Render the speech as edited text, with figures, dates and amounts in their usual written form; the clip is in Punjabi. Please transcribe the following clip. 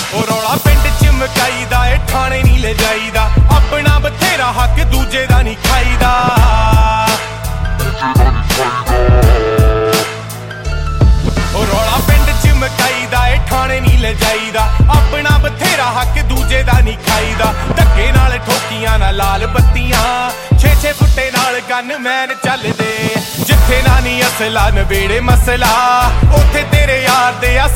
ਉਹ ਰੌਲਾ ਪਿੰਡ ਚ ਮਕਾਈਦਾ ਏ ਠਾਣੇ ਨਹੀਂ ਲੈ ਜਾਈਦਾ ਆਪਣਾ ਬਥੇਰਾ ਹੱਕ ਦੂਜੇ ਦਾ ਨਹੀਂ ਖਾਈਦਾ ਉਹ ਰੌਲਾ ਪਿੰਡ ਚ ਮਕਾਈਦਾ ਏ ਠਾਣੇ ਨਹੀਂ ਲੈ ਜਾਈਦਾ ਆਪਣਾ ਬਥੇਰਾ ਹੱਕ ਦੂਜੇ ਦਾ ਨਹੀਂ ਖਾਈਦਾ ਧੱਕੇ ਨਾਲ ਠੋਕੀਆਂ ਨਾ ਲਾਲ ਬੱਤੀਆਂ 6-6 ਫੁੱਟੇ ਨਾਲ ਗਨ ਮੈਨ ਚੱਲਦੇ ਜਿੱਥੇ ਨਾ ਨੀ ਅਸਲਾ ਨਵੇੜੇ ਮਸਲਾ ਉੱਥੇ ਤੇਰੇ ਯਾਰ ਦੇ ਆ